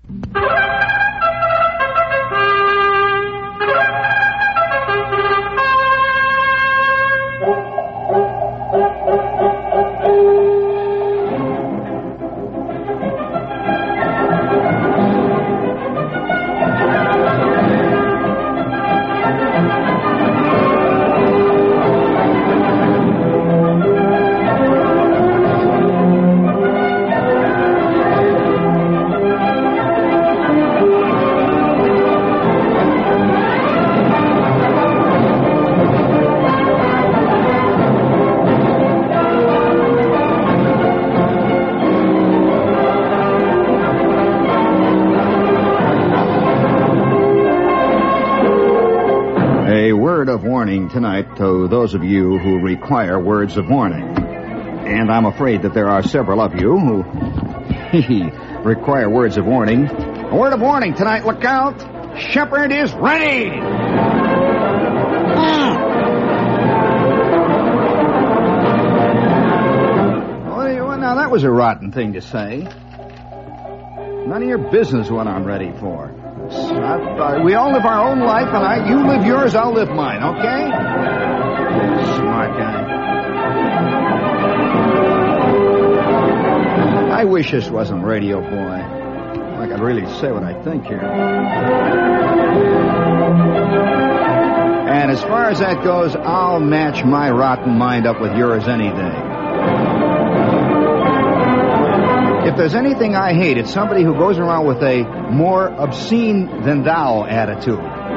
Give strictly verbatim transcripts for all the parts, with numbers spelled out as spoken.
Of warning tonight to those of you who require words of warning. And I'm afraid that there are several of you who require words of warning. A word of warning tonight, look out! Shepherd is ready! Ah. Well, now that was a rotten thing to say. None of your business what I'm ready for. Uh, we all live our own life, and I, you live yours, I'll live mine, okay? Smart guy. I wish this wasn't radio, boy. I could really say what I think here. And as far as that goes, I'll match my rotten mind up with yours any day. If there's anything I hate, it's somebody who goes around with a more obscene than thou attitude.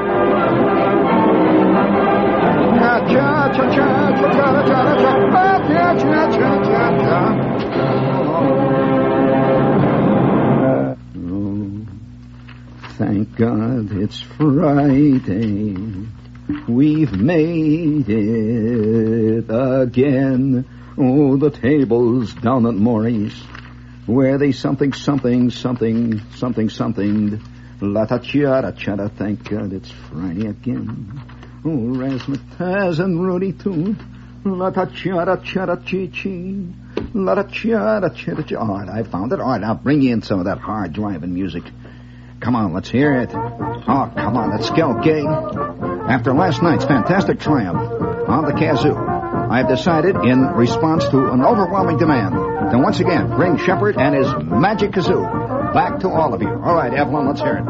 Oh, thank God it's Friday. We've made it again. Oh, the table's down at Maury's, where they something, something, something, something, something. La-ta-cha-da-cha-da, thank God it's Friday again. Oh, Razzmatazz and Rudy Toot. La-ta-cha-da-cha-da-chee-chee. La-ta-cha-da-cha-da-chee. All right, I found it. All right, I'll bring you in some of that hard driving music. Come on, let's hear it. Oh, come on, let's go, gang. After last night's fantastic triumph on the kazoo, I have decided, in response to an overwhelming demand, to once again bring Shepherd and his magic kazoo back to all of you. All right, Evelyn, let's hear it.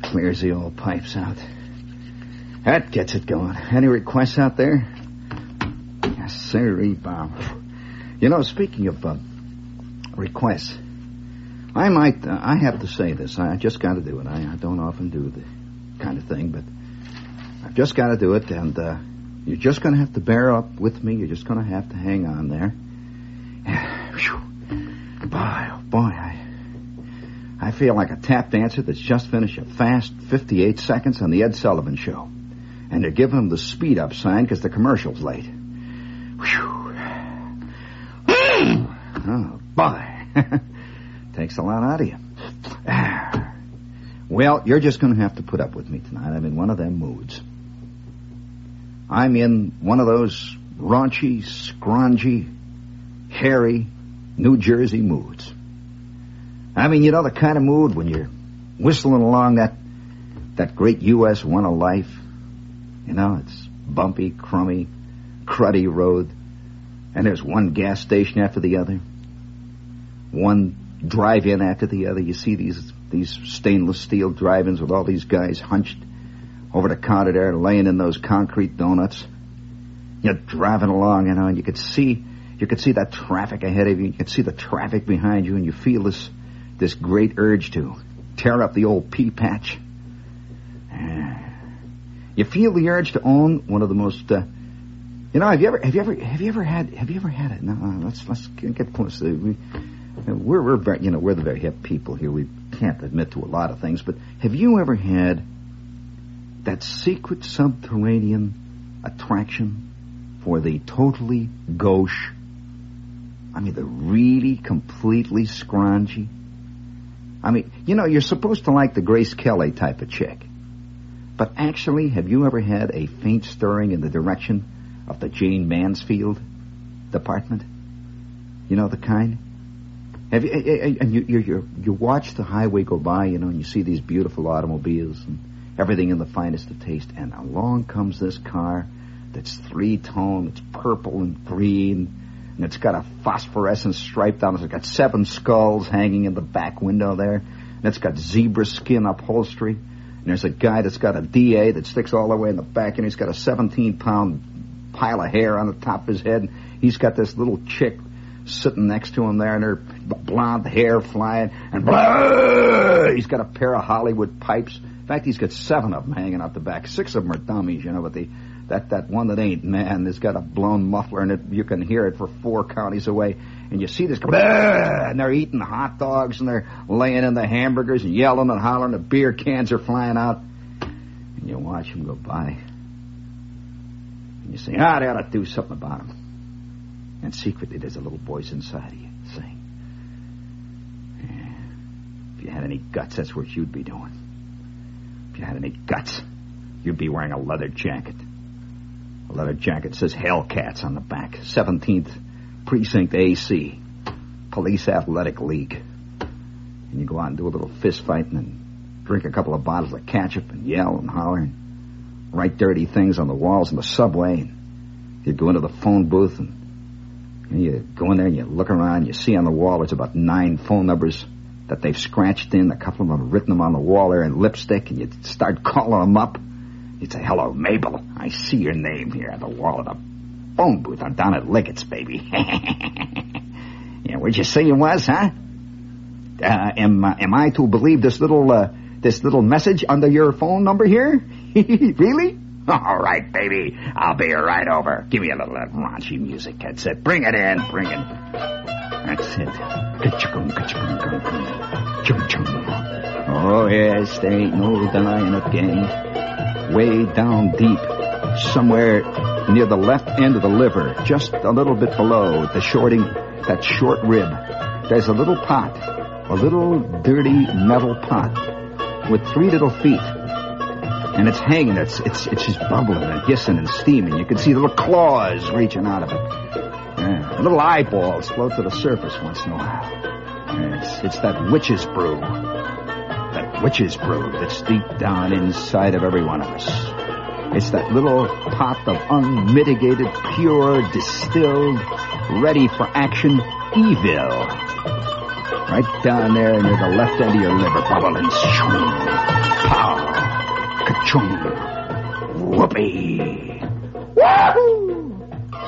clears the old pipes out. That gets it going. Any requests out there? Yes, sir, Bob. You know, speaking of uh, requests, I might, uh, I have to say this. I just got to do it. I, I don't often do the kind of thing, but I've just got to do it, and uh, you're just going to have to bear up with me. You're just going to have to hang on there. Boy, oh boy, I, I feel like a tap dancer that's just finished a fast fifty-eight seconds on the Ed Sullivan Show. And they're giving him the speed up sign because the commercial's late. Whew. Oh, boy. Takes a lot out of you. Well, you're just going to have to put up with me tonight. I'm in one of them moods. I'm in one of those raunchy, scroungy, hairy New Jersey moods. I mean, you know, the kind of mood when you're whistling along that that great U S one of life. You know, it's bumpy, crummy, cruddy road, and there's one gas station after the other, one drive-in after the other. You see these these stainless steel drive-ins with all these guys hunched over the counter there, laying in those concrete donuts. You're driving along, you know, and you could see you could see that traffic ahead of you. You could see the traffic behind you, and you feel this this great urge to tear up the old pea patch. You feel the urge to own one of the most, uh, you know, have you ever, have you ever, have you ever had, have you ever had it? No, no let's let's get close. We, we're we're very, you know, we're the very hip people here. We can't admit to a lot of things, but have you ever had that secret subterranean attraction for the totally gauche? I mean, the really completely scroungy. I mean, you know, you're supposed to like the Grace Kelly type of chick. But actually, have you ever had a faint stirring in the direction of the Jane Mansfield department? You know the kind? Have you? And you you you, you watch the highway go by, you know, and you see these beautiful automobiles and everything in the finest of taste, and along comes this car that's three-tone, it's purple and green, and it's got a phosphorescent stripe down it. It's got seven skulls hanging in the back window there, and it's got zebra skin upholstery. And there's a guy that's got a D A that sticks all the way in the back, and he's got a seventeen-pound pile of hair on the top of his head. He's got this little chick sitting next to him there, and her blonde hair flying, and blah, he's got a pair of Hollywood pipes. In fact, he's got seven of them hanging out the back. Six of them are dummies, you know, but the that, that one that ain't, man, has got a blown muffler, and it, you can hear it for four counties away. And you see this, and they're eating hot dogs, and they're laying in the hamburgers and yelling and hollering. The beer cans are flying out. And you watch them go by. And you say, ah, they ought to do something about them. And secretly, there's a little voice inside of you saying, yeah, if you had any guts, that's what you'd be doing. If you had any guts, you'd be wearing a leather jacket. A leather jacket says Hellcats on the back. seventeenth Precinct A C, Police Athletic League. And you go out and do a little fist fighting and drink a couple of bottles of ketchup and yell and holler and write dirty things on the walls in the subway. And you go into the phone booth and, and you go in there and you look around and you see on the wall there's about nine phone numbers that they've scratched in. A couple of them have written them on the wall there in lipstick, and you start calling them up. You'd say, hello, Mabel. I see your name here on the wall of the phone booth. I'm down at Liggett's, baby. Yeah, where'd you say you was, huh? Uh, am, uh, am I to believe this little, uh, this little message under your phone number here? Really? All right, baby. I'll be right over. Give me a little of that raunchy music, that's it. Bring it in, bring it. That's it. Oh, yes, there ain't no denying it, gang. Way down deep, somewhere near the left end of the liver, just a little bit below the shorting, that short rib, there's a little pot, a little dirty metal pot with three little feet, and it's hanging. It's it's it's just bubbling and hissing and steaming. You can see little claws reaching out of it. Yeah, little eyeballs float to the surface once in a while. Yeah, it's it's that witch's brew. That witch's brew that's deep down inside of every one of us. It's that little pot of unmitigated, pure, distilled, ready for action evil. Right down there near the left end of your liver, bubbling. Pow. Ka-chung. Whoopee. Wahoo!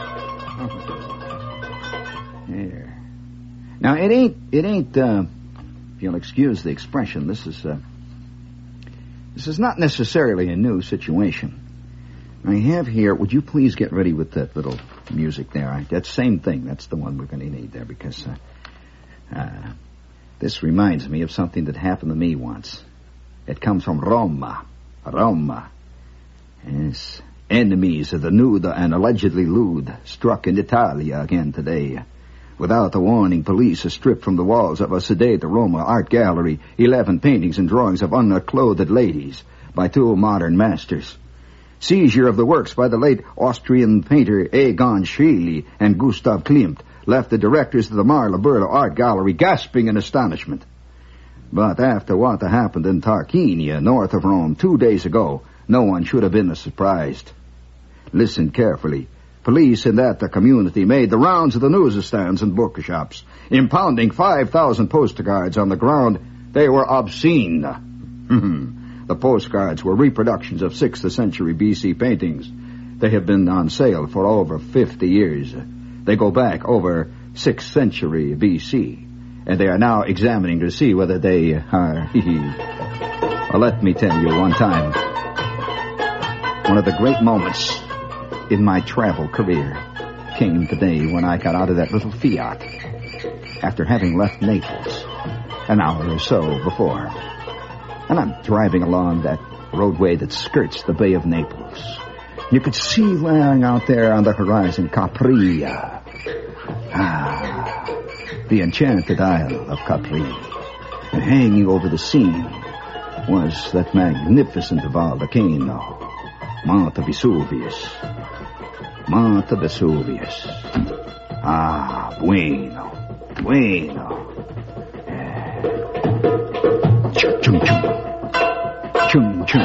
Here. Now, it ain't, it ain't, uh, if you'll excuse the expression, this is, uh, this is not necessarily a new situation. I have here, would you please get ready with that little music there? That same thing, that's the one we're going to need there, because uh, uh, this reminds me of something that happened to me once. It comes from Roma. Roma. Yes. Enemies of the nude and allegedly lewd struck in Italia again today. Without a warning, police have stripped from the walls of a sedate Roma art gallery eleven paintings and drawings of unclothed ladies by two modern masters. Seizure of the works by the late Austrian painter Egon Schiele and Gustav Klimt left the directors of the Marla Burla Art Gallery gasping in astonishment. But after what happened in Tarquinia, north of Rome, two days ago, no one should have been surprised. Listen carefully. Police in that community made the rounds of the newsstands and bookshops, impounding five thousand postcards on the ground they were obscene. The postcards were reproductions of sixth century B C paintings. They have been on sale for over fifty years. They go back over sixth century B C, and they are now examining to see whether they are... Well, let me tell you one time, one of the great moments in my travel career came today when I got out of that little Fiat after having left Naples an hour or so before. And I'm driving along that roadway that skirts the Bay of Naples. You could see lying out there on the horizon Capri. Ah, the enchanted isle of Capri. And hanging over the scene was that magnificent volcano, Mount Vesuvius. Mount Vesuvius. Ah, bueno, bueno. Chung, chung, chung. Chung, chung.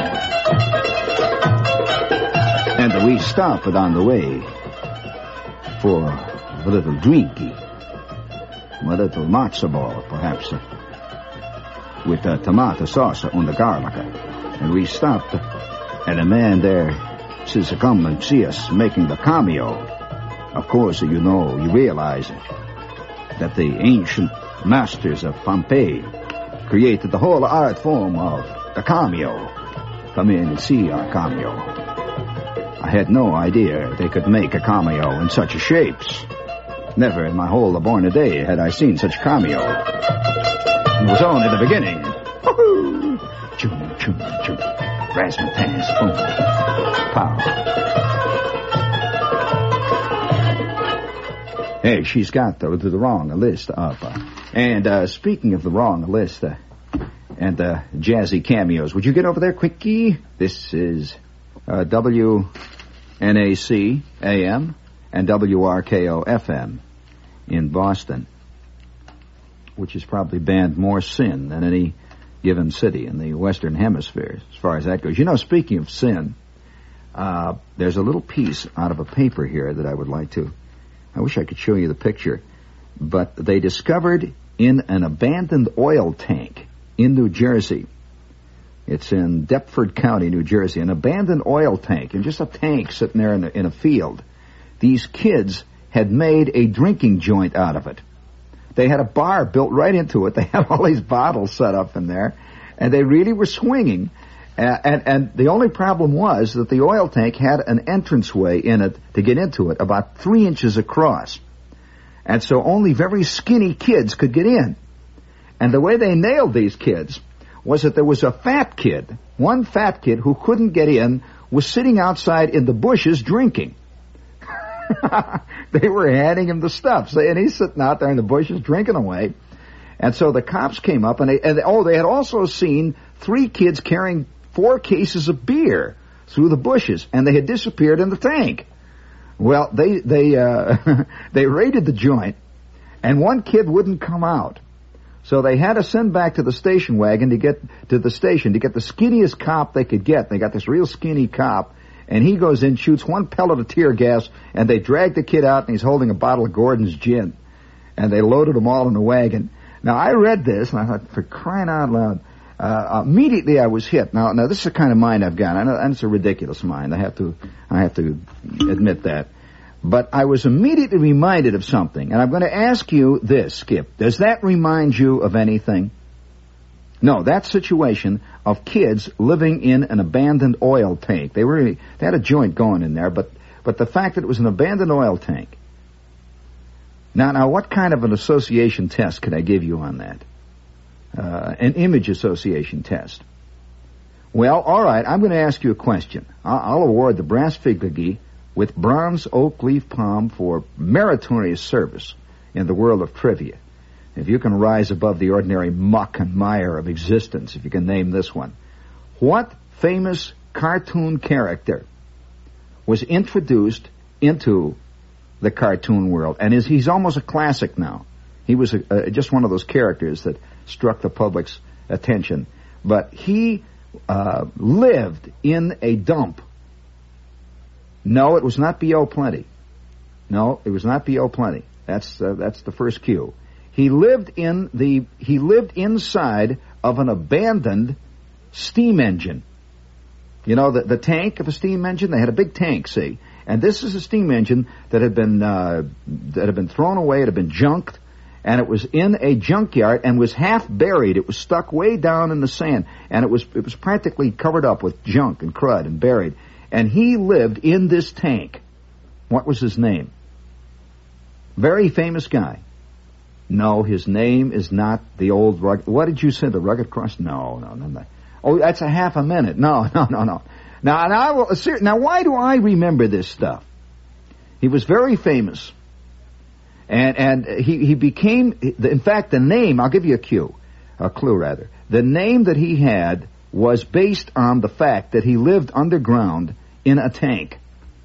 And we stopped on the way for a little drinky, a little matzo ball, perhaps, uh, with uh, tomato sauce on the garlic. And we stopped, uh, and a man there says, come and see us making the cameo. Of course, you know, you realize that the ancient masters of Pompeii created the whole art form of the cameo. Come in and see our cameo. I had no idea they could make a cameo in such shapes. Never in my whole born a day had I seen such cameo. It was only the beginning. Woohoo! Chum, chum, chum. Razzmatazz, boom. Pow. Hey, she's got the, the wrong list up. Uh, and uh, speaking of the wrong list uh, and uh, jazzy cameos, would you get over there, quickie? This is uh, W N A C A M and W R K O F M in Boston, which has probably banned more sin than any given city in the Western Hemisphere, as far as that goes. You know, speaking of sin, uh, there's a little piece out of a paper here that I would like to... I wish I could show you the picture, but they discovered in an abandoned oil tank in New Jersey. It's in Deptford County, New Jersey, an abandoned oil tank, and just a tank sitting there in a, in a field. These kids had made a drinking joint out of it. They had a bar built right into it. They had all these bottles set up in there, and they really were swinging. Uh, and, and the only problem was that the oil tank had an entranceway in it to get into it, about three inches across. And so only very skinny kids could get in. And the way they nailed these kids was that there was a fat kid, one fat kid who couldn't get in, was sitting outside in the bushes drinking. They were handing him the stuff, and he's sitting out there in the bushes drinking away. And so the cops came up, and, they, and oh, they had also seen three kids carrying four cases of beer through the bushes, and they had disappeared in the tank. Well, they they uh, they raided the joint, and one kid wouldn't come out. So they had to send back to the station wagon to get to the station to get the skinniest cop they could get. They got this real skinny cop, and he goes in, shoots one pellet of tear gas, and they drag the kid out, and he's holding a bottle of Gordon's gin. And they loaded them all in the wagon. Now, I read this, and I thought, for crying out loud, Uh, immediately I was hit. Now, now this is the kind of mind I've got. I know, and it's a ridiculous mind. I have to, I have to admit that. But I was immediately reminded of something, and I'm going to ask you this, Skip. Does that remind you of anything? No, that situation of kids living in an abandoned oil tank. They were, they had a joint going in there, but, but the fact that it was an abandoned oil tank. Now, now, what kind of an association test could I give you on that? Uh, an image association test. Well, all right, I'm going to ask you a question. I'll, I'll award the Brass Figligee with bronze oak leaf palm for meritorious service in the world of trivia. If you can rise above the ordinary muck and mire of existence, if you can name this one. What famous cartoon character was introduced into the cartoon world? And is he's almost a classic now. He was a, a, just one of those characters that struck the public's attention. But he uh, lived in a dump. No, it was not B O Plenty. No, it was not B O Plenty. That's uh, that's the first cue. He lived in the he lived inside of an abandoned steam engine. You know, the the tank of a steam engine. They had a big tank, see, and this is a steam engine that had been uh, that had been thrown away. It had been junked, and it was in a junkyard and was half buried. It was stuck way down in the sand, and it was it was practically covered up with junk and crud and buried. And he lived in this tank. What was his name? Very famous guy. No, his name is not the old rugged... What did you say, the Rugged Cross? No, no, no, no. Oh, that's a half a minute. No, no, no, no. Now, and I will, now why do I remember this stuff? He was very famous. And and he, he became... In fact, the name... I'll give you a cue. A clue, rather. The name that he had was based on the fact that he lived underground in a tank.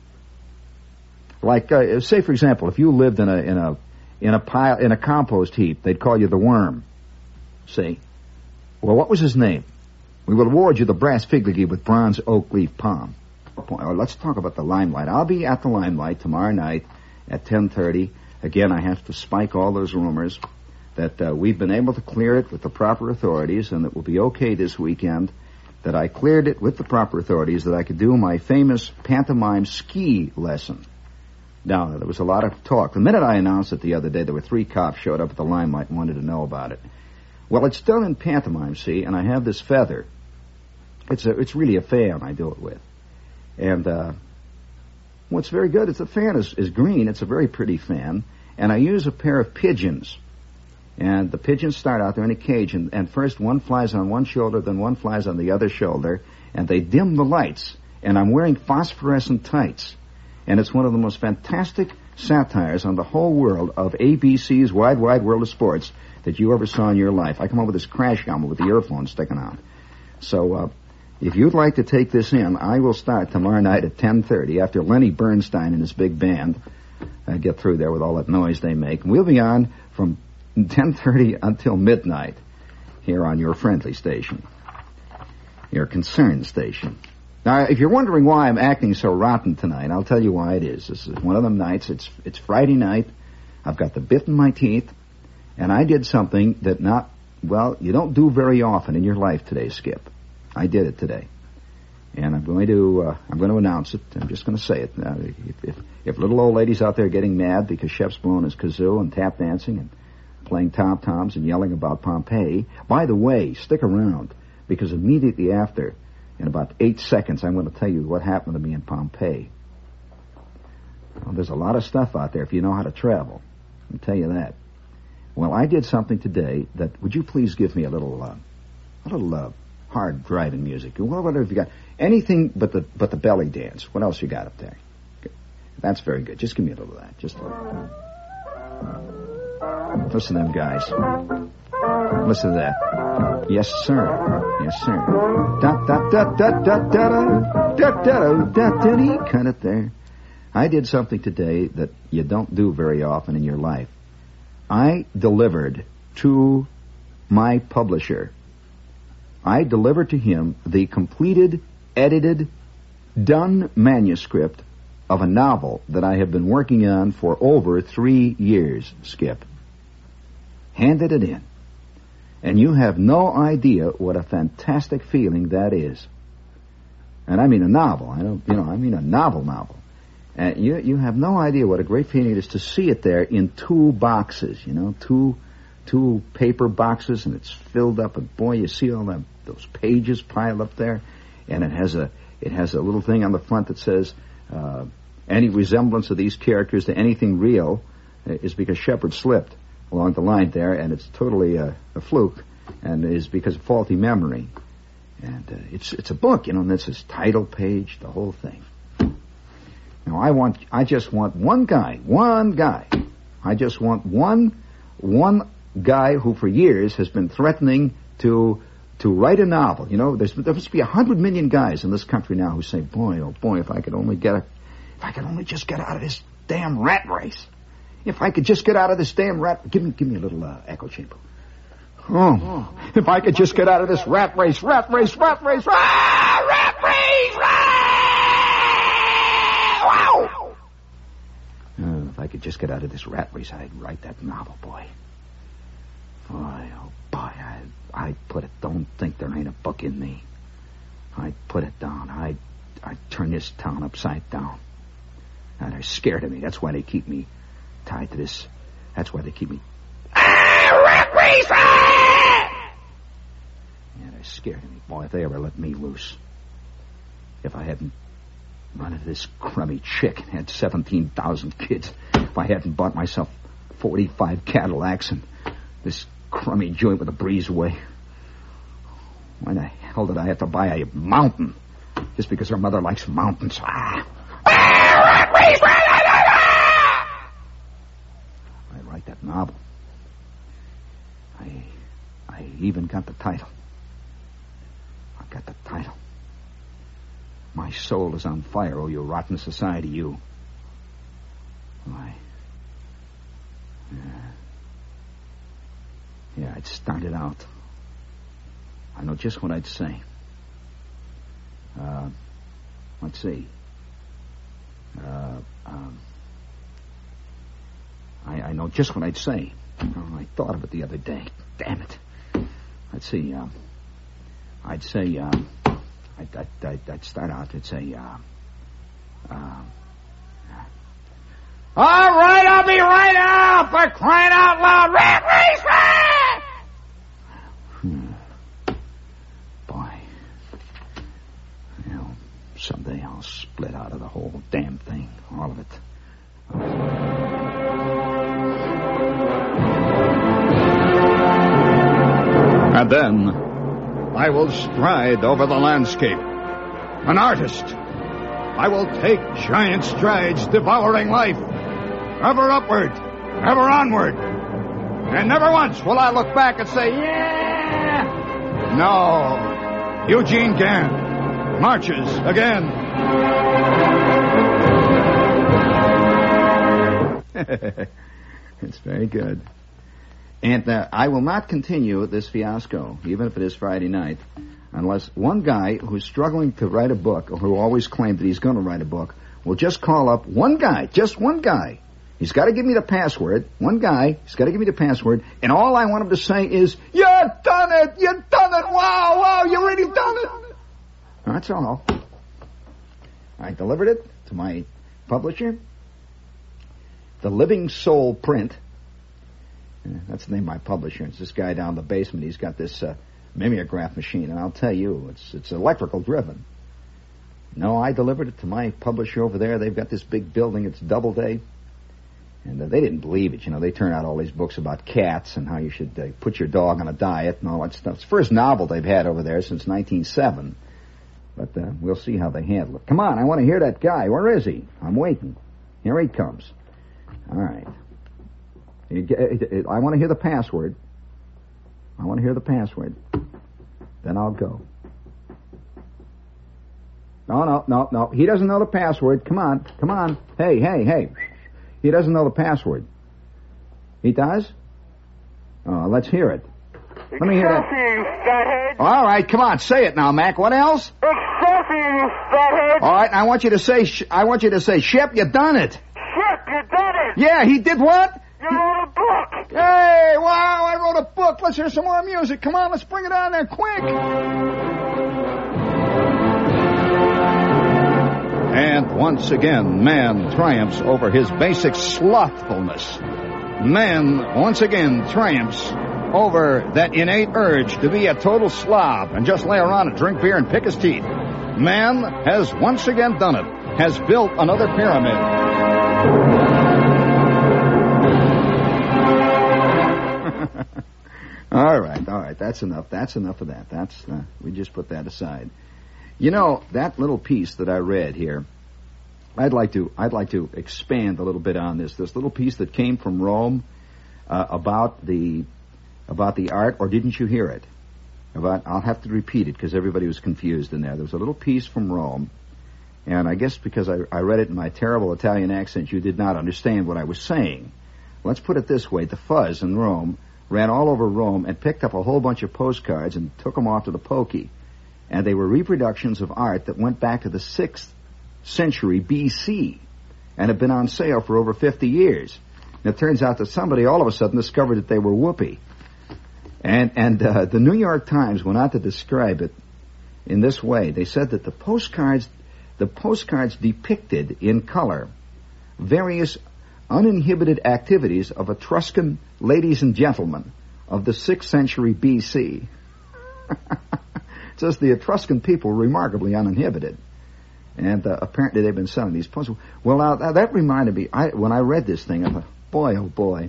Like, uh, say, for example, if you lived in a in a in a pile in a compost heap, they'd call you the Worm. See? Well, what was his name? We will award you the Brass Figligee with bronze oak leaf palm. Let's talk about the Limelight. I'll be at the Limelight tomorrow night at ten thirty. Again, I have to spike all those rumors that uh, we've been able to clear it with the proper authorities and that will be okay this weekend, that I cleared it with the proper authorities, that I could do my famous pantomime ski lesson. Now, there was a lot of talk. The minute I announced it the other day, there were three cops showed up at the Limelight and wanted to know about it. Well, it's done in pantomime, see, and I have this feather. It's a, it's really a fan I do it with. And uh, what's very good is the fan is, is green. It's a very pretty fan. And I use a pair of pigeons. And the pigeons start out there in a cage, and, and first one flies on one shoulder, then one flies on the other shoulder, and they dim the lights. And I'm wearing phosphorescent tights. And it's one of the most fantastic satires on the whole world of A B C's Wide, Wide World of Sports that you ever saw in your life. I come up with this crash helmet with the earphones sticking out. So, uh, if you'd like to take this in, I will start tomorrow night at ten thirty after Lenny Bernstein and his big band uh, get through there with all that noise they make. And we'll be on from ten thirty until midnight here on your friendly station, your concerned station. Now, if you're wondering why I'm acting so rotten tonight, I'll tell you why it is. This is one of them nights. It's it's Friday night. I've got the bit in my teeth, and I did something that not, well, you don't do very often in your life today, Skip. I did it today. And I'm going to uh, I'm going to announce it. I'm just going to say it. Now, if, if, if little old ladies out there are getting mad because Chef's blowing his kazoo and tap dancing and playing tom-toms and yelling about Pompeii, by the way, stick around, because immediately after, in about eight seconds, I'm going to tell you what happened to me in Pompeii. Well, there's a lot of stuff out there if you know how to travel. I'll tell you that. Well, I did something today that, would you please give me a little, uh, a little uh, hard driving music? What, what have you got? Anything but the but the belly dance. What else you got up there? Good. That's very good. Just give me a little of that. Just a little. Listen to them guys. Listen to that. Yes, sir. Yes, sir. Da da da da da da da da da da da. Cut it there. I did something today that you don't do very often in your life. I delivered to my publisher. I delivered to him the completed, edited, done manuscript of a novel that I have been working on for over three years, Skip. Handed it in. And you have no idea what a fantastic feeling that is. And I mean a novel. I don't, you know, I mean a novel novel. And you you have no idea what a great feeling it is to see it there in two boxes, you know, two two paper boxes, and it's filled up. And boy, you see all that, those pages piled up there, and it has a it has a little thing on the front that says uh, any resemblance of these characters to anything real is because Shepard slipped along the line there, and it's totally a, a fluke, and is because of faulty memory. And uh, it's it's a book, you know, and this is title page, the whole thing. Now, I want, I just want one guy, one guy. I just want one, one guy who for years has been threatening to, to write a novel. You know, there's, there must be a hundred million guys in this country now who say, boy, oh boy, if I could only get a, if I could only just get out of this damn rat race. If I could just get out of this damn rat, give me, give me a little, uh, echo chamber. Oh, if I could just get out of this rat race, rat race, rat race, ah, rat race, rat! Wow! Uh, if I could just get out of this rat race, I'd write that novel, boy. Boy, oh boy, I'd, I'd put it, don't think there ain't a book in me. I'd put it down. I'd, I'd turn this town upside down. And they're scared of me. That's why they keep me tied to this. That's why they keep me... Ah, rat race! Ah! Yeah, they're scared of me. Boy, if they ever let me loose. If I hadn't run into this crummy chick and had seventeen thousand kids, if I hadn't bought myself forty-five Cadillacs and this crummy joint with a breezeway, why the hell did I have to buy a mountain just because her mother likes mountains? Ah! Ah! I write that novel. I, I even got the title. I got the title. My soul is on fire, oh, you rotten society, you. Why? Yeah. Yeah, I'd start it out. I know just what I'd say. Uh, let's see. Uh, um, I, I know just what I'd say. Oh, I thought of it the other day. Damn it. Let's see. Uh, I'd say... Uh, I'd, I'd, I'd, I'd start out, I'd say, uh, uh, all right, I'll be right out, for crying out loud, rat race, rat! Hmm. Boy, you know, someday I'll split out of the whole damn thing, all of it. And then I will stride over the landscape. An artist. I will take giant strides, devouring life. Ever upward, ever onward. And never once will I look back and say, yeah! No. Eugene Gant marches again. It's very good. And uh, I will not continue this fiasco, even if it is Friday night, unless one guy who's struggling to write a book, or who always claimed that he's going to write a book, will just call up one guy, just one guy. He's got to give me the password. One guy, he's got to give me the password, and all I want him to say is, "You done it! You done it! Wow, wow, you really done it!" That's all. I delivered it to my publisher, The Living Soul Print. Yeah, that's the name of my publisher. It's this guy down in the basement. He's got this uh, mimeograph machine, and I'll tell you, it's it's electrical driven. No, I delivered it to my publisher over there. They've got this big building. It's Doubleday. And uh, they didn't believe it. You know, they turn out all these books about cats and how you should uh, put your dog on a diet and all that stuff. It's the first novel they've had over there since nineteen oh seven. But uh, we'll see how they handle it. Come on, I want to hear that guy. Where is he? I'm waiting. Here he comes. All right. I want to hear the password. I want to hear the password. Then I'll go. No, no, no, no. He doesn't know the password. Come on, come on. Hey, hey, hey. He doesn't know the password. He does? Oh, let's hear it. Let me hear that. Fathead. All right, come on, say it now, Mac. What else? Excelsior, fathead. All right, I want you to say. Sh- I want you to say, Shep, you done it. Shep, you done it. Yeah, he did what? You wrote a book. Hey, wow, I wrote a book. Let's hear some more music. Come on, let's bring it on there, quick. And once again, man triumphs over his basic slothfulness. Man, once again, triumphs over that innate urge to be a total slob and just lay around and drink beer and pick his teeth. Man has once again done it, has built another pyramid. all right, all right, that's enough. That's enough of that. That's uh, we just put that aside. You know, that little piece that I read here, I'd like to I'd like to expand a little bit on this. This little piece that came from Rome uh, about the about the art, or didn't you hear it? About I'll have to repeat it because everybody was confused in there. There was a little piece from Rome, and I guess because I, I read it in my terrible Italian accent, you did not understand what I was saying. Let's put it this way. The Fuzz in Rome ran all over Rome and picked up a whole bunch of postcards and took them off to the pokey. And they were reproductions of art that went back to the sixth century B C and have been on sale for over fifty years. And it turns out that somebody all of a sudden discovered that they were whoopee. And and uh, the New York Times went on to describe it in this way. They said that the postcards, the postcards depicted in color various uninhibited activities of Etruscan ladies and gentlemen of the sixth century B C Says the Etruscan people were remarkably uninhibited. And uh, apparently they've been selling these postcards. Well, now, that reminded me, I, when I read this thing, I thought, boy, oh boy,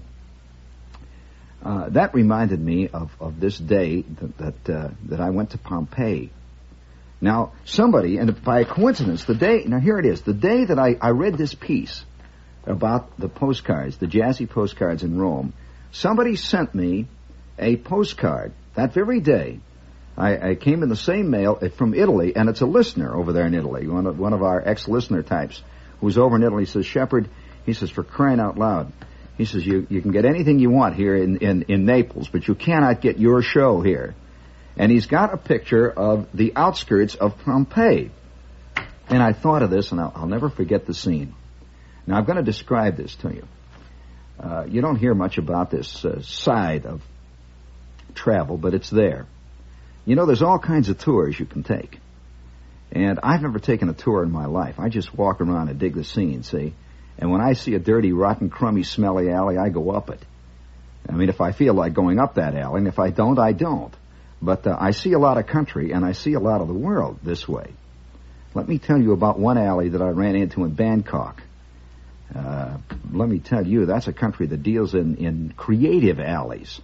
uh, that reminded me of, of this day that that, uh, that I went to Pompeii. Now, somebody, and by coincidence, the day, now here it is, the day that I, I read this piece about the postcards, the jazzy postcards in Rome, somebody sent me a postcard that very day. I, I came in the same mail from Italy, and it's a listener over there in Italy, one of, one of our ex-listener types, who's over in Italy. He says, Shepherd, he says, for crying out loud, he says, you, you can get anything you want here in, in, in Naples, but you cannot get your show here. And he's got a picture of the outskirts of Pompeii. And I thought of this, and I'll, I'll never forget the scene. Now, I'm going to describe this to you. Uh, you don't hear much about this uh, side of travel, but it's there. You know, there's all kinds of tours you can take. And I've never taken a tour in my life. I just walk around and dig the scene, see? And when I see a dirty, rotten, crummy, smelly alley, I go up it. I mean, if I feel like going up that alley, and if I don't, I don't. But uh, I see a lot of country, and I see a lot of the world this way. Let me tell you about one alley that I ran into in Bangkok. Uh, let me tell you, that's a country that deals in, in creative alleys.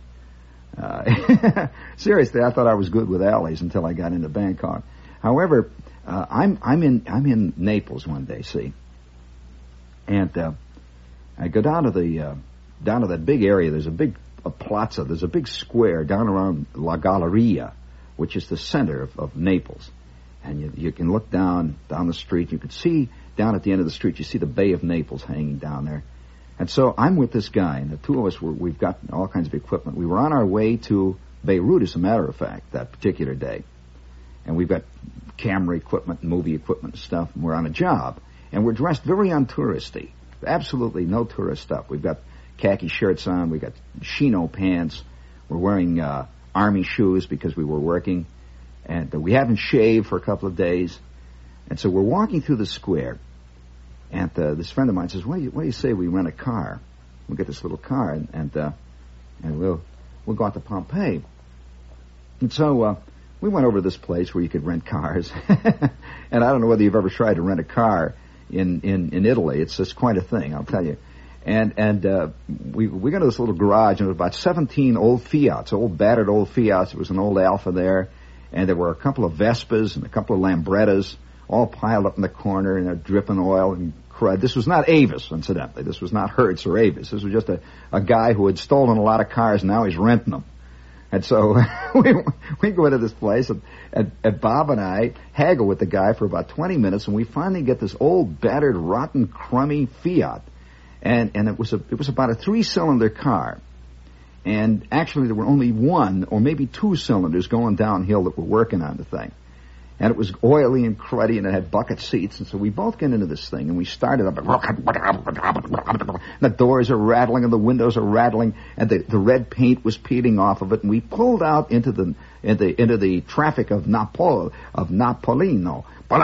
Uh, seriously, I thought I was good with alleys until I got into Bangkok. However, uh, I'm I'm in I'm in Naples one day, see, and uh, I go down to the uh, down to that big area. There's a big a plaza. There's a big square down around La Galleria, which is the center of, of Naples, and you you can look down down the street. You can see down at the end of the street. You see the Bay of Naples hanging down there. And so I'm with this guy, and the two of us, were, we've got all kinds of equipment. We were on our way to Beirut, as a matter of fact, that particular day. And we've got camera equipment, movie equipment and stuff, and we're on a job. And we're dressed very untouristy. Absolutely no tourist stuff. We've got khaki shirts on, we've got chino pants, we're wearing uh, army shoes because we were working, and uh, we haven't shaved for a couple of days. And so we're walking through the square. And uh, this friend of mine says, what do, you, what do you say we rent a car? We'll get this little car, and and, uh, and we'll we'll go out to Pompeii. And so uh, we went over to this place where you could rent cars. And I don't know whether you've ever tried to rent a car in, in, in Italy. It's just quite a thing, I'll tell you. And and uh, we we got to this little garage, and there was about seventeen old Fiats, old battered old Fiats. There was an old Alfa there, and there were a couple of Vespas and a couple of Lambrettas, all piled up in the corner, and they're dripping oil and crud. This was not Avis, incidentally. This was not Hertz or Avis. This was just a, a guy who had stolen a lot of cars, and now he's renting them. And so we we go into this place, and, and, and Bob and I haggle with the guy for about twenty minutes, and we finally get this old, battered, rotten, crummy Fiat. And and it was a it was about a three-cylinder car. And actually there were only one or maybe two cylinders going downhill that were working on the thing. And it was oily and cruddy, and it had bucket seats. And so we both get into this thing, and we started up. The doors are rattling, and the windows are rattling, and the, the red paint was peeling off of it. And we pulled out into the into, into the traffic of Napol of Napolino.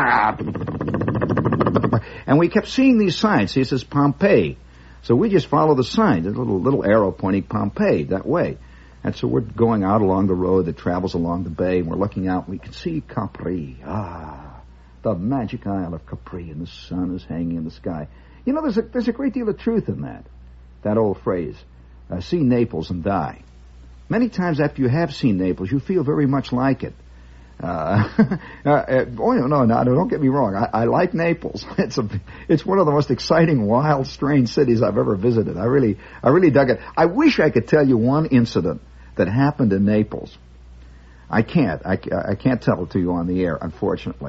And we kept seeing these signs. See, it says Pompeii. So we just follow the sign, the little little arrow pointing Pompeii that way. And so we're going out along the road that travels along the bay, and we're looking out, and we can see Capri. Ah, the magic isle of Capri, and the sun is hanging in the sky. You know, there's a, there's a great deal of truth in that, that old phrase, uh, see Naples and die. Many times after you have seen Naples, you feel very much like it. Uh, uh, oh, no, no, don't get me wrong. I, I like Naples. It's a, it's one of the most exciting, wild, strange cities I've ever visited. I really, I really dug it. I wish I could tell you one incident that happened in Naples. I can't. I, I can't tell it to you on the air, unfortunately.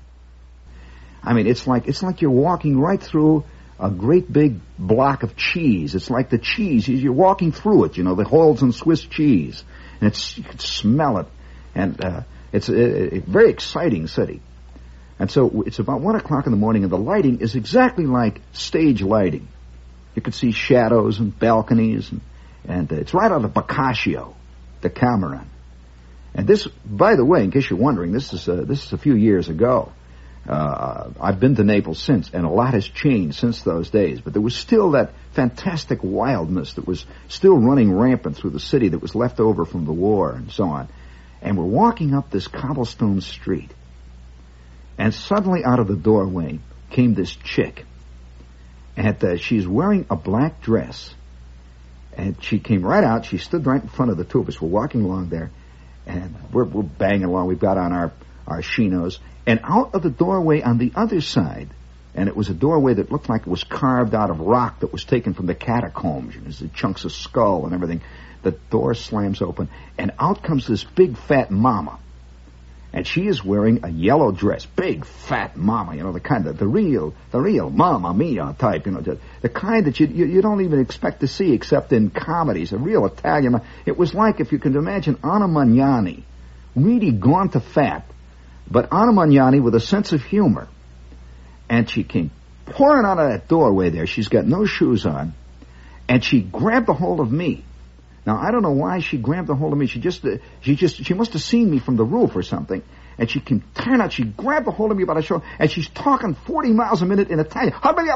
I mean, it's like it's like you're walking right through a great big block of cheese. It's like the cheese. You're walking through it, you know, the holes in Swiss cheese. And it's, you can smell it. And uh, it's a, a very exciting city. And so it's about one o'clock in the morning, and the lighting is exactly like stage lighting. You can see shadows and balconies, and And uh, it's right out of Boccaccio, Decameron. And this, by the way, in case you're wondering, this is uh, this is a few years ago. Uh, I've been to Naples since, and a lot has changed since those days. But there was still that fantastic wildness that was still running rampant through the city that was left over from the war and so on. And we're walking up this cobblestone street, and suddenly out of the doorway came this chick. And uh, she's wearing a black dress. And she came right out. She stood right in front of the two of us. We're walking along there, and we're, we're banging along. We've got on our, our chinos. And out of the doorway on the other side, and it was a doorway that looked like it was carved out of rock that was taken from the catacombs. You know, there's the chunks of skull and everything. The door slams open, and out comes this big, fat mama. And she is wearing a yellow dress, big, fat mama, you know, the kind of, the real, the real Mamma Mia type, you know, the, the kind that you, you you don't even expect to see except in comedies, a real Italian. It was like, if you can imagine, Anna Magnani, really gone to fat, but Anna Magnani with a sense of humor. And she came pouring out of that doorway there. She's got no shoes on, and she grabbed a hold of me. Now, I don't know why she grabbed a hold of me. She just, uh, she just, she must have seen me from the roof or something. And she came tearing out. She grabbed a hold of me by the shoulder, and she's talking forty miles a minute in Italian.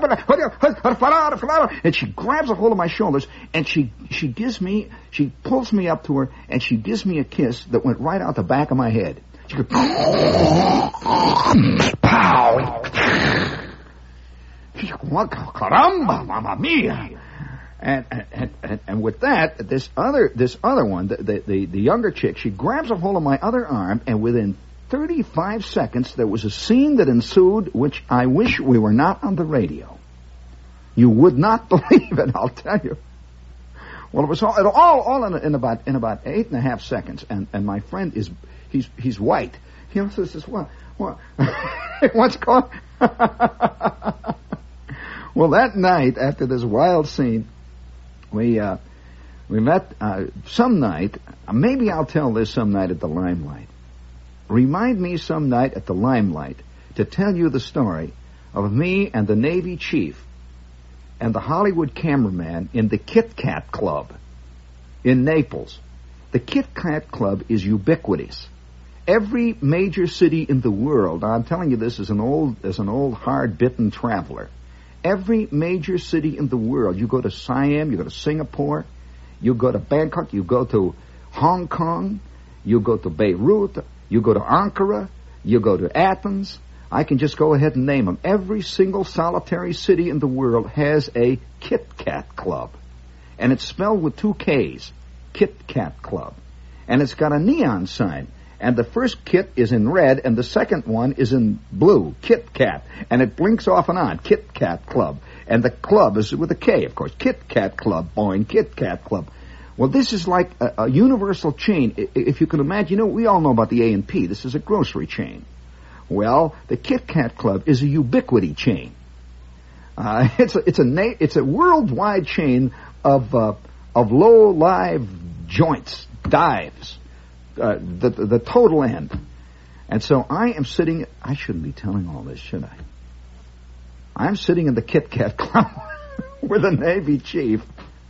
And she grabs a hold of my shoulders, and she, she gives me, she pulls me up to her, and she gives me a kiss that went right out the back of my head. She goes, pow. She goes, caramba, mamma mia. And, and and and with that, this other this other one, the, the the younger chick, she grabs a hold of my other arm, and within thirty-five seconds, there was a scene that ensued, which I wish we were not on the radio. You would not believe it, I'll tell you. Well, it was all all, all in, in about in about eight and a half seconds, and, and my friend is he's he's white. He also says, "What what what's going?" Well, that night after this wild scene. We uh, we met uh, some night. Maybe I'll tell this some night at the Limelight. Remind me some night at the Limelight to tell you the story of me and the Navy chief and the Hollywood cameraman in the Kit Kat Club in Naples. The Kit Kat Club is ubiquitous. Every major city in the world. I'm telling you this as an old as an old hard-bitten traveler. Every major city in the world, you go to Siam, you go to Singapore, you go to Bangkok, you go to Hong Kong, you go to Beirut, you go to Ankara, you go to Athens. I can just go ahead and name them. Every single solitary city in the world has a Kit Kat Club. And it's spelled with two K's, Kit Kat Club. And it's got a neon sign. And the first kit is in red, and the second one is in blue, Kit Kat. And it blinks off and on, Kit Kat Club. And the club is with a K, of course. Kit Kat Club, Boeing, Kit Kat Club. Well, this is like a, a universal chain. If you can imagine, you know, we all know about the A and P. This is a grocery chain. Well, the Kit Kat Club is a ubiquity chain. Uh, it's a it's a na- it's a worldwide chain of uh, of low live joints, dives. Uh, the, the the total end. And so I am sitting, I shouldn't be telling all this, should I? I'm sitting in the Kit Kat Club with a Navy chief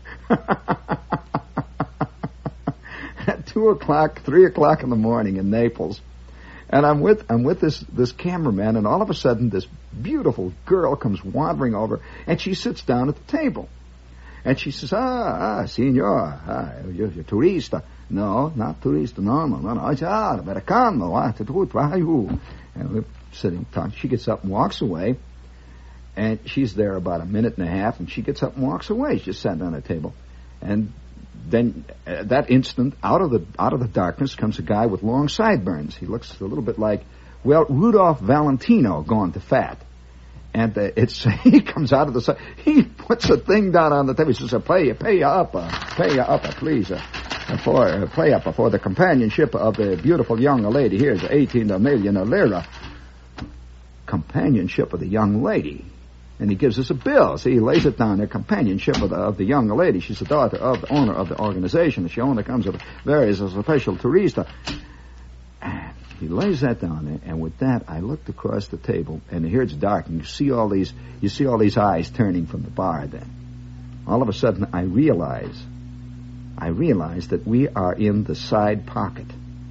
at two o'clock, three o'clock in the morning in Naples. And I'm with I'm with this, this cameraman, and all of a sudden this beautiful girl comes wandering over, and she sits down at the table. And she says, ah, ah, signor, ah, you're, you're turista. No, not turista, no, no, no, no. I said, ah, americano, ah, tutto, ah, you. And we're sitting talking. She gets up and walks away, and she's there about a minute and a half, and she gets up and walks away. She just sat down at the table. And then at that instant, out of the out of the darkness comes a guy with long sideburns. He looks a little bit like, well, Rudolph Valentino gone to fat. And uh, it's he comes out of the side. He puts a thing down on the table. He says, "Pay, pay up, uh, pay up, uh, please, uh, for uh, pay up uh, for the companionship of the beautiful young lady. Here's eighteen million lira. Companionship of the young lady." And he gives us a bill. See, he lays it down there, companionship of the, of the young lady. She's the daughter of the owner of the organization. She only comes of various special turista. And he lays that down there, and with that, I looked across the table, and here it's dark, and you see all these, you see all these eyes turning from the bar then. All of a sudden, I realize, I realize that we are in the side pocket.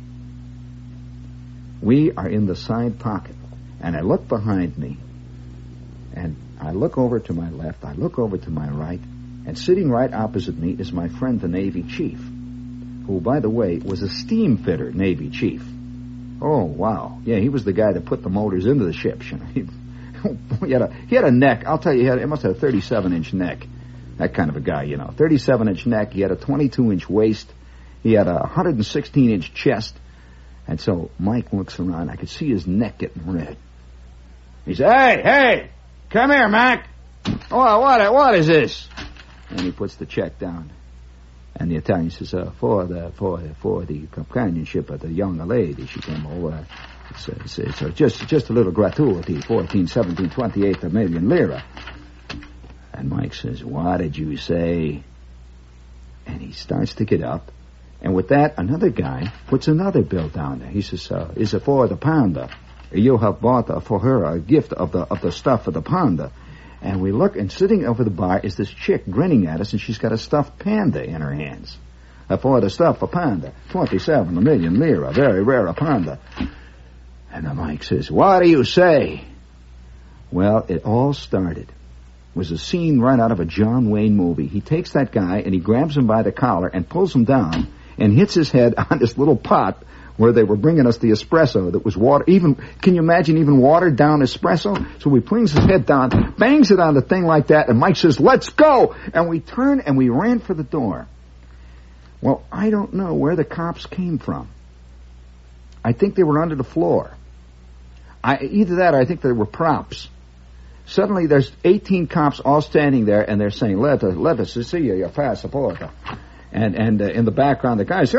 We are in the side pocket. And I look behind me, and I look over to my left, I look over to my right, and sitting right opposite me is my friend, the Navy chief, who, by the way, was a steam fitter Navy chief. Oh, wow. Yeah, he was the guy that put the motors into the ships. You know. he, he, had a, he had a neck. I'll tell you, he, had, he must have a thirty-seven inch neck. That kind of a guy, you know. thirty-seven inch neck. He had a twenty-two inch waist. He had a one hundred sixteen inch chest. And so Mike looks around. I could see his neck getting red. He said, hey, hey, come here, Mac. Oh, what, what is this? And he puts the check down. And the Italian says, uh, for the for for the companionship of the young lady, she came over. It's, it's, it's uh, just just a little gratuity, fourteen, seventeen, twenty-eight, a million lira. And Mike says, what did you say? And he starts to get up. And with that, another guy puts another bill down there. He says, uh, is it for the panda? You have bought uh, for her a gift of the of the stuff for the panda. And we look, and sitting over the bar is this chick grinning at us, and she's got a stuffed panda in her hands. Uh, for the stuff, a panda, twenty-seven, a million lira, very rare a panda. And the Mike says, what do you say? Well, it all started. It was a scene right out of a John Wayne movie. He takes that guy, and he grabs him by the collar and pulls him down and hits his head on this little pot where they were bringing us the espresso that was water. Even, can you imagine even watered down espresso? So he brings his head down, bangs it on the thing like that, and Mike says, let's go! And we turned and we ran for the door. Well, I don't know where the cops came from. I think they were under the floor. I, either that or I think they were props. Suddenly there's eighteen cops all standing there, and they're saying, let us, let us see you, your fast supporter. And and uh, in the background, the guy says,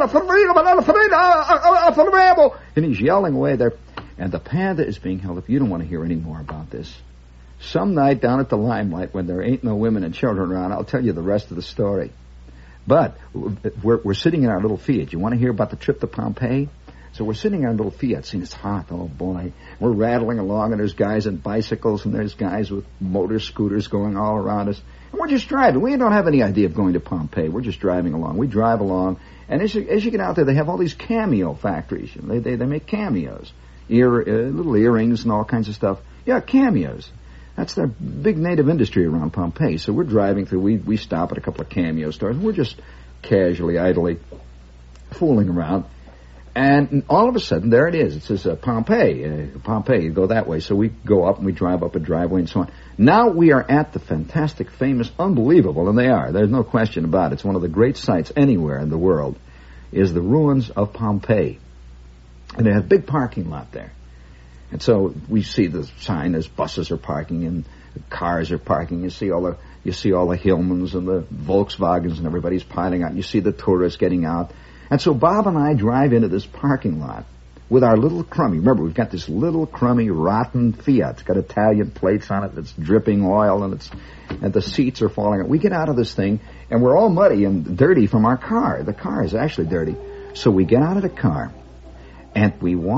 oh, and he's yelling away there. And the panda is being held up. You don't want to hear any more about this. Some night down at the Limelight, when there ain't no women and children around, I'll tell you the rest of the story. But we're, we're sitting in our little Fiat. You want to hear about the trip to Pompeii? So we're sitting in our little Fiat, seeing it's hot, oh boy. We're rattling along, and there's guys on bicycles, and there's guys with motor scooters going all around us. And we're just driving. We don't have any idea of going to Pompeii. We're just driving along. We drive along, and as you, as you get out there, they have all these cameo factories. They they, they make cameos, ear uh, little earrings and all kinds of stuff. Yeah, cameos. That's their big native industry around Pompeii. So we're driving through. We we stop at a couple of cameo stores, and we're just casually, idly fooling around. And all of a sudden, there it is. It says uh, Pompeii, uh, Pompeii. You go that way. So we go up and we drive up a driveway and so on. Now we are at the fantastic, famous, unbelievable, and they are. There's no question about it. It's one of the great sights anywhere in the world, is the ruins of Pompeii. And they have a big parking lot there. And so we see the sign as buses are parking and cars are parking. You see all the you see all the Hillmans and the Volkswagens and everybody's piling out. You see the tourists getting out. And so Bob and I drive into this parking lot with our little crummy. Remember, we've got this little crummy, rotten Fiat. It's got Italian plates on it that's dripping oil, and it's and the seats are falling out. We get out of this thing, and we're all muddy and dirty from our car. The car is actually dirty. So we get out of the car, and we walk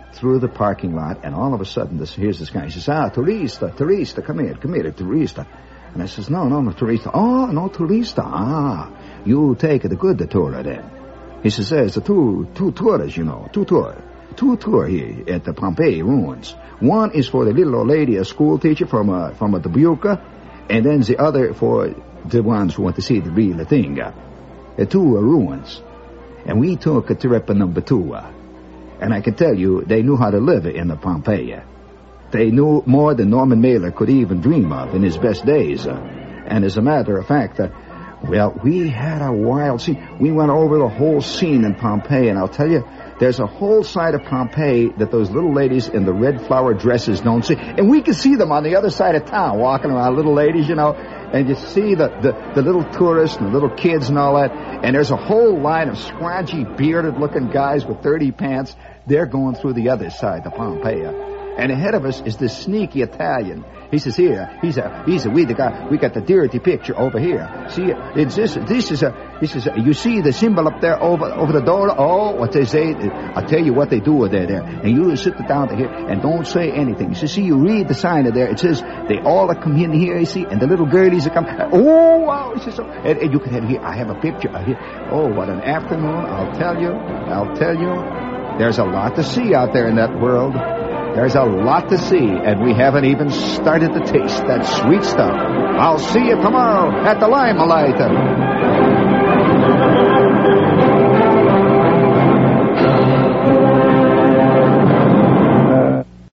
through the parking lot, and all of a sudden, this, here's this guy. He says, ah, turista, turista, come here, come here, turista. And I says, no, no, no, turista. Oh, no, turista. Ah, you take the good tour then. He says, there's two, two tours, you know, two tours. Two tours here at the Pompeii ruins. One is for the little old lady, a school teacher from uh, from uh, Dubuque, and then the other for the ones who want to see the real thing. Uh, the two uh, ruins. And we took a trip number two. Uh, and I can tell you, they knew how to live in the Pompeii. They knew more than Norman Mailer could even dream of in his best days. Uh, and as a matter of fact, uh, well, we had a wild scene. We went over the whole scene in Pompeii, and I'll tell you, there's a whole side of Pompeii that those little ladies in the red flower dresses don't see. And we can see them on the other side of town, walking around, little ladies, you know. And you see the, the, the little tourists and the little kids and all that. And there's a whole line of scroungy, bearded-looking guys with dirty pants. They're going through the other side of Pompeii. And ahead of us is this sneaky Italian. He says, here, he's a, he's a, we the guy, we got the dirty picture over here. See, it's this, this is a, this is a, you see the symbol up there over, over the door? Oh, what they say, I'll tell you what they do there, there. And you sit down here and don't say anything. So see, you read the sign there. It says, they all come in here, you see, and the little girlies are coming. Oh, wow, he says, so, and, and you can have here, I have a picture here. Oh, what an afternoon, I'll tell you, I'll tell you. There's a lot to see out there in that world. There's a lot to see, and we haven't even started to taste that sweet stuff. I'll see you tomorrow at the Limelight.